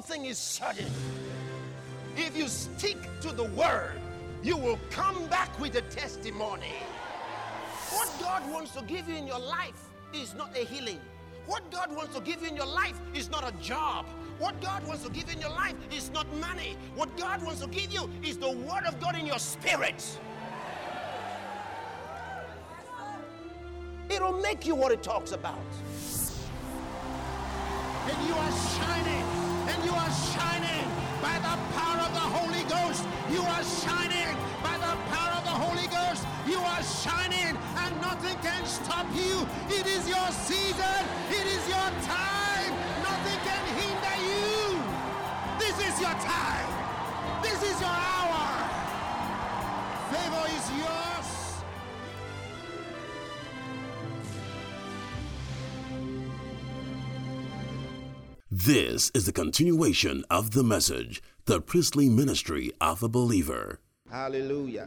one thing is certain. If you stick to the word, you will come back with a testimony. What God wants to give you in your life is not a healing. What God wants to give you in your life is not a job. What God wants to give you in your life is not money. What God wants to give you is the word of God in your spirit. It'll make you what it talks about. And you are shining. And you are shining by the power of the Holy Ghost. You are shining by the power of the Holy Ghost. You are shining and nothing can stop you. It is your season. It is your time. Nothing can hinder you. This is your time. This is your hour. Favor is yours. This is the continuation of the message, the priestly ministry of a believer. Hallelujah.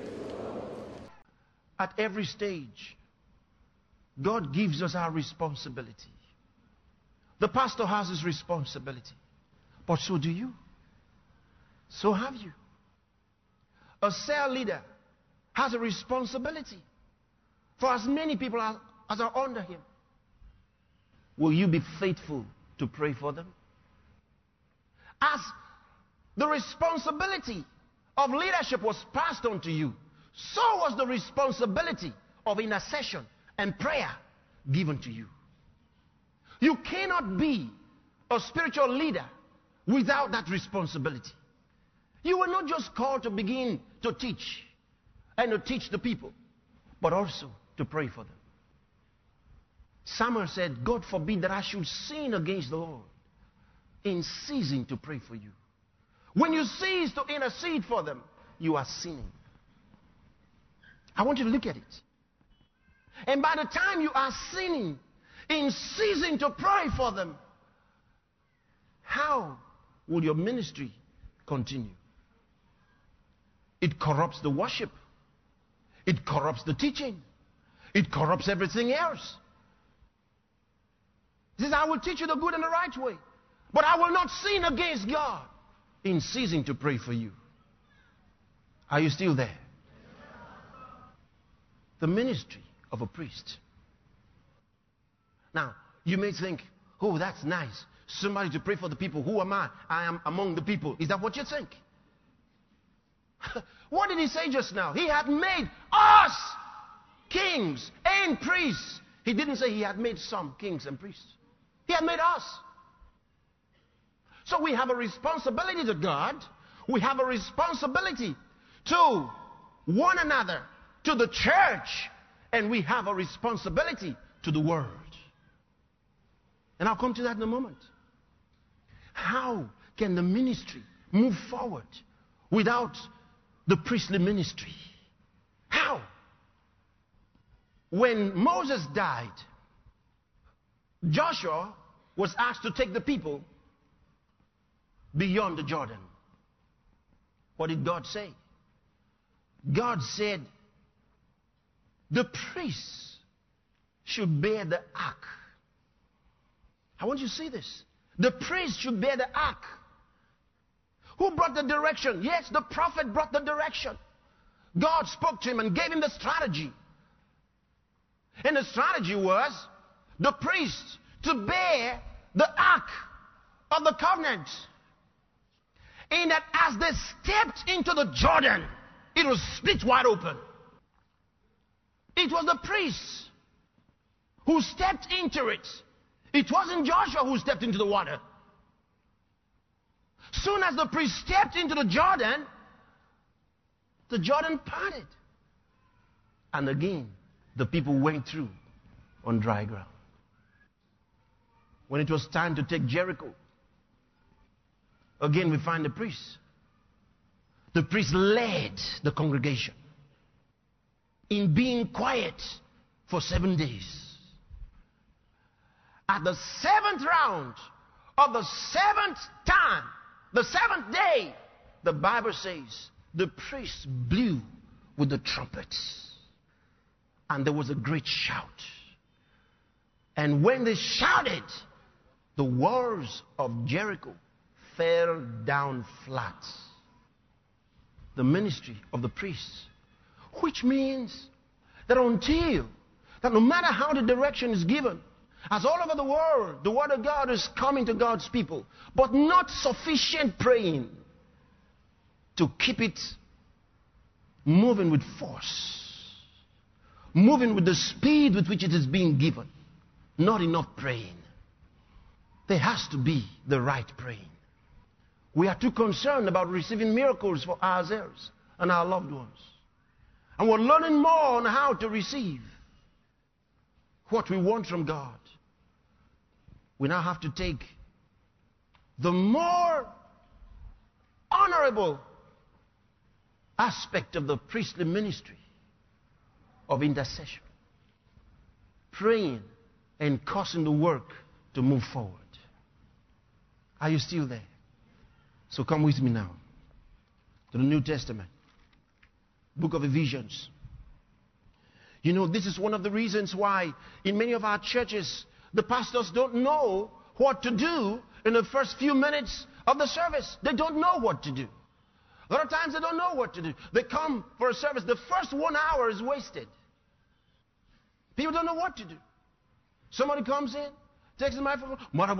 At every stage, God gives us our responsibility. The pastor has his responsibility, but so do you. So have you. A cell leader has a responsibility for as many people as are under him. Will you be faithful to pray for them? As the responsibility of leadership was passed on to you, so was the responsibility of intercession and prayer given to you. You cannot be a spiritual leader without that responsibility. You were not just called to begin to teach and to teach the people, but also to pray for them. Samuel said, God forbid that I should sin against the Lord in ceasing to pray for you. When you cease to intercede for them, you are sinning. I want you to look at it. And by the time you are sinning in ceasing to pray for them, how will your ministry continue? It corrupts the worship. It corrupts the teaching. It corrupts everything else. He says, I will teach you the good and the right way, but I will not sin against God in ceasing to pray for you. Are you still there? The ministry of a priest. Now, you may think, oh, that's nice. Somebody to pray for the people. Who am I? I am among the people. Is that what you think? What did he say just now? He had made us kings and priests. He didn't say he had made some kings and priests. He had made us. So we have a responsibility to God. We have a responsibility to one another, to the church, and we have a responsibility to the world. And I'll come to that in a moment. How can the ministry move forward without the priestly ministry? How? When Moses died, Joshua was asked to take the people beyond the Jordan. What did God say? God said, the priests should bear the ark. I want you to see this. The priests should bear the ark. Who brought the direction? Yes, the prophet brought the direction. God spoke to him and gave him the strategy. And the strategy was the priests to bear the ark of the covenant. And that as they stepped into the Jordan, it was split wide open. It was the priests who stepped into it. It wasn't Joshua who stepped into the water. Soon as the priest stepped into the Jordan parted. And again, the people went through on dry ground. When it was time to take Jericho, again we find the priest. The priest led the congregation in being quiet for 7 days. At the 7th round of the 7th time, the 7th day, the Bible says, the priests blew with the trumpets. And there was a great shout. And when they shouted, the walls of Jericho fell down flat. The ministry of the priests. Which means that no matter how the direction is given, as all over the world, the word of God is coming to God's people, but not sufficient praying to keep it moving with force, moving with the speed with which it is being given. Not enough praying. There has to be the right praying. We are too concerned about receiving miracles for ourselves and our loved ones. And we're learning more on how to receive what we want from God. We now have to take the more honorable aspect of the priestly ministry of intercession. Praying and causing the work to move forward. Are you still there? So come with me now to the New Testament. Book of Ephesians. You know, this is one of the reasons why in many of our churches, the pastors don't know what to do in the first few minutes of the service. They don't know what to do. A lot of times they don't know what to do. They come for a service. The first 1 hour is wasted. People don't know what to do. Somebody comes in, takes the microphone.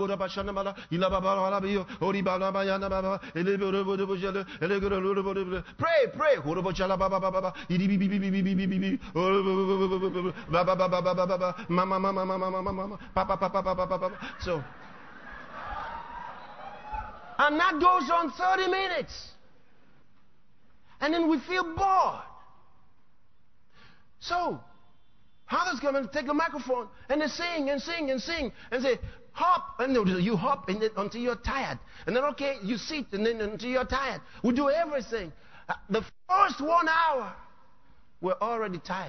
Pray, pray. So, and that goes on 30 minutes. And then we feel bored. So, others come and take the microphone and they sing and sing and sing and say, hop, and you hop and then, until you're tired. And then, okay, you sit and then until you're tired. We do everything. The first 1 hour, we're already tired.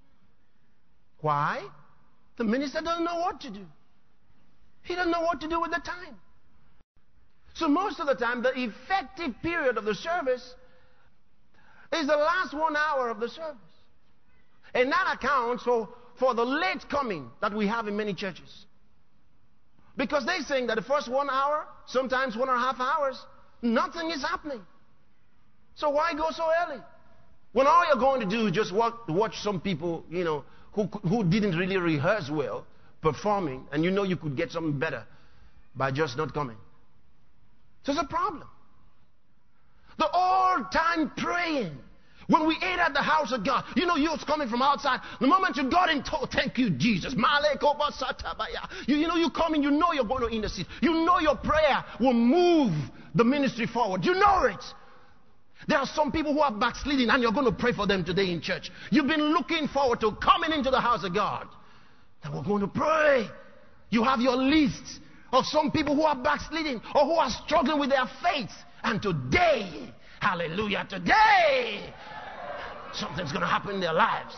Why? The minister doesn't know what to do. He doesn't know what to do with the time. So most of the time, the effective period of the service is the last 1 hour of the service. And that accounts for the late coming that we have in many churches. Because they think that the first 1 hour, sometimes 1.5 hours, nothing is happening. So why go so early? When all you're going to do is just watch some people, you know, who didn't really rehearse well, performing, and you know you could get something better by just not coming. So it's a problem. The all-time praying. When we ate at the house of God, you know you're coming from outside. The moment you got in, thank you, Jesus. You know you come in, you know you're going to intercede. You know your prayer will move the ministry forward. You know it. There are some people who are backsliding and you're going to pray for them today in church. You've been looking forward to coming into the house of God. And we're going to pray. You have your list of some people who are backsliding or who are struggling with their faith. And today, hallelujah, today, something's going to happen in their lives.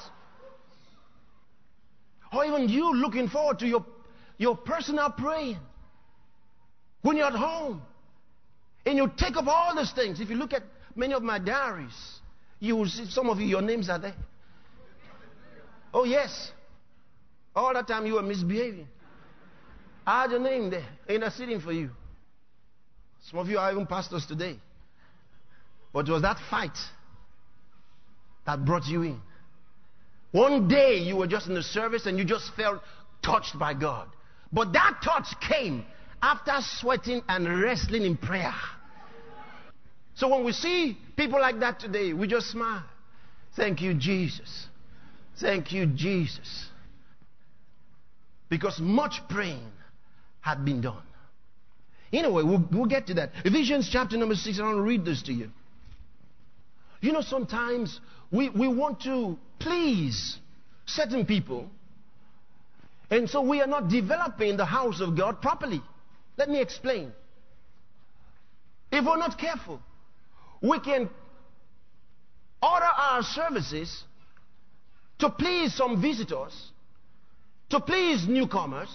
Or even you looking forward to your personal praying. When you're at home and you take up all these things. If you look at many of my diaries, you will see some of you, your names are there. Oh yes. All that time you were misbehaving. I had your name there, interceding for you. Some of you are even pastors today. But it was that fight that brought you in. One day you were just in the service and you just felt touched by God. But that touch came after sweating and wrestling in prayer. So when we see people like that today, we just smile. Thank you, Jesus. Thank you, Jesus. Because much praying had been done. Anyway, we'll get to that. Ephesians chapter number 6, I want to read this to you. You know, sometimes we want to please certain people, and so we are not developing the house of God properly. Let me explain. If we're not careful, we can order our services to please some visitors, to please newcomers,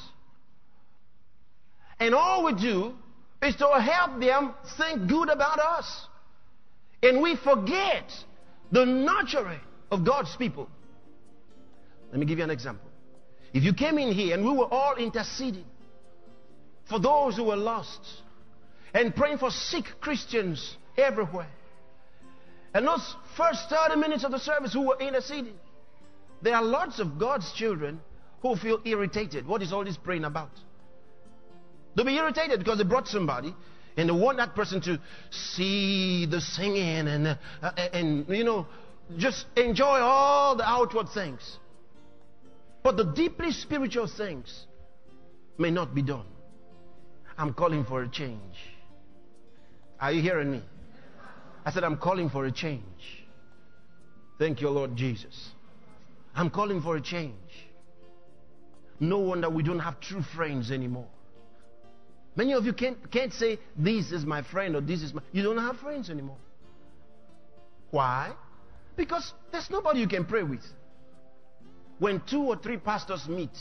and all we do is to help them think good about us. And we forget the nurturing of God's people. Let me give you an example. If you came in here and we were all interceding for those who were lost, and praying for sick Christians everywhere. And those first 30 minutes of the service who were interceding, there are lots of God's children who feel irritated. What is all this praying about? They'll be irritated because they brought somebody and they want that person to see the singing and you know, just enjoy all the outward things. But the deeply spiritual things may not be done. I'm calling for a change. Are you hearing me? I said, I'm calling for a change. Thank you, Lord Jesus. I'm calling for a change. No wonder we don't have true friends anymore. Many of you can't say, this is my friend or this is my... You don't have friends anymore. Why? Because there's nobody you can pray with. When 2 or 3 pastors meet,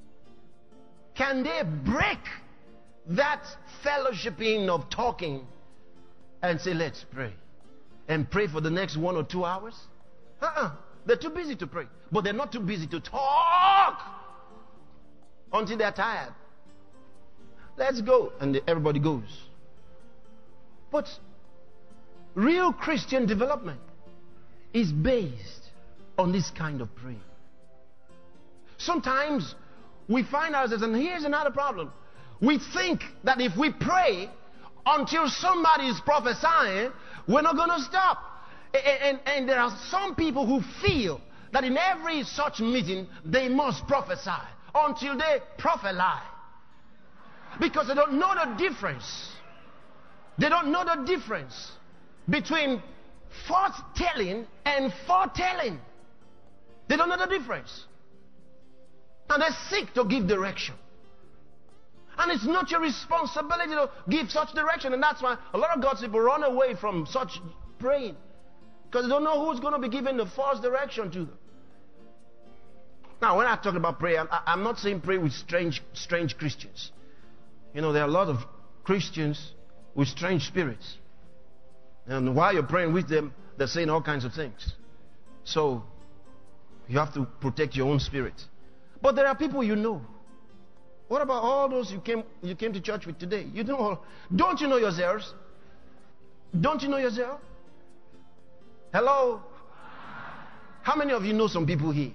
can they break that fellowshipping of talking and say, let's pray? And pray for the next 1 or 2 hours? They're too busy to pray. But they're not too busy to talk until they're tired. Let's go. And everybody goes. But real Christian development is based on this kind of praying. Sometimes we find ourselves, and here's another problem. We think that if we pray until somebody is prophesying, we're not going to stop. And there are some people who feel that in every such meeting they must prophesy until they prophesy. Because they don't know the difference. They don't know the difference between forth-telling and foretelling. They don't know the difference. And they seek to give direction. And it's not your responsibility to give such direction. And that's why a lot of God's people run away from such praying. Because they don't know who's going to be giving the false direction to them. Now, when I talk about prayer, I'm not saying pray with strange Christians. You know, there are a lot of Christians with strange spirits. And while you're praying with them, they're saying all kinds of things. So, you have to protect your own spirit. But there are people you know. What about all those you came to church with today? You know, don't you know yourselves? Don't you know yourself? Hello? How many of you know some people here?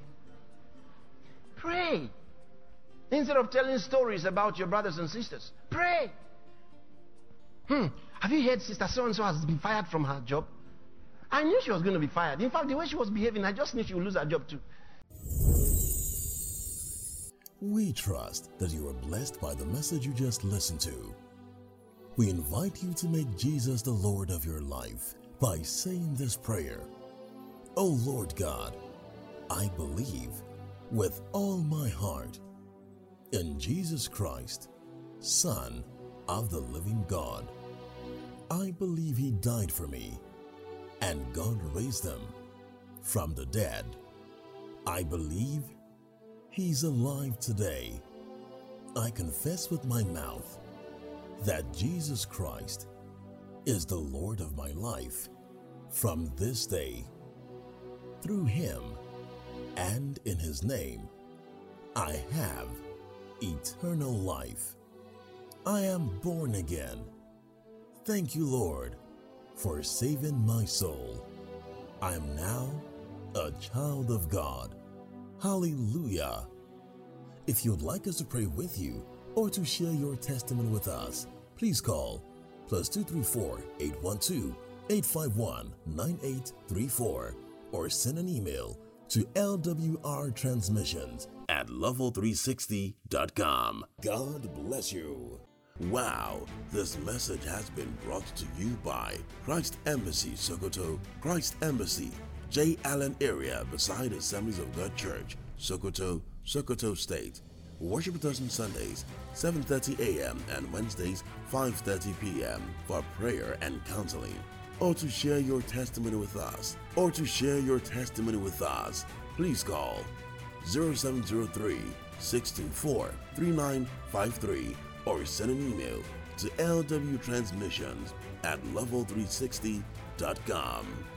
Pray. Instead of telling stories about your brothers and sisters, pray. Have you heard Sister So-and-so has been fired from her job? I knew she was going to be fired. In fact, the way she was behaving, I just knew she would lose her job too. We trust that you are blessed by the message you just listened to. We invite you to make Jesus the Lord of your life by saying this prayer. Oh Lord God, I believe with all my heart in Jesus Christ, Son of the living God. I believe He died for me and God raised Him from the dead. I believe He's alive today. I confess with my mouth that Jesus Christ is the Lord of my life from this day. Through Him and in His name, I have eternal life. I am born again. Thank you, Lord, for saving my soul. I am now a child of God. Hallelujah. If you'd like us to pray with you or to share your testimony with us, please call +234 812 851 9834 or send an email to lwrtransmissions@level360.com. God bless you. Wow, this message has been brought to you by Christ Embassy Sokoto, Christ Embassy, J. Allen area beside Assemblies of God Church, Sokoto, Sokoto State. Worship with us on Sundays, 7:30 a.m. and Wednesdays, 5:30 p.m. for prayer and counseling. Or to share your testimony with us, please call 0703-624-3953 or send an email to lwtransmissions@level360.com.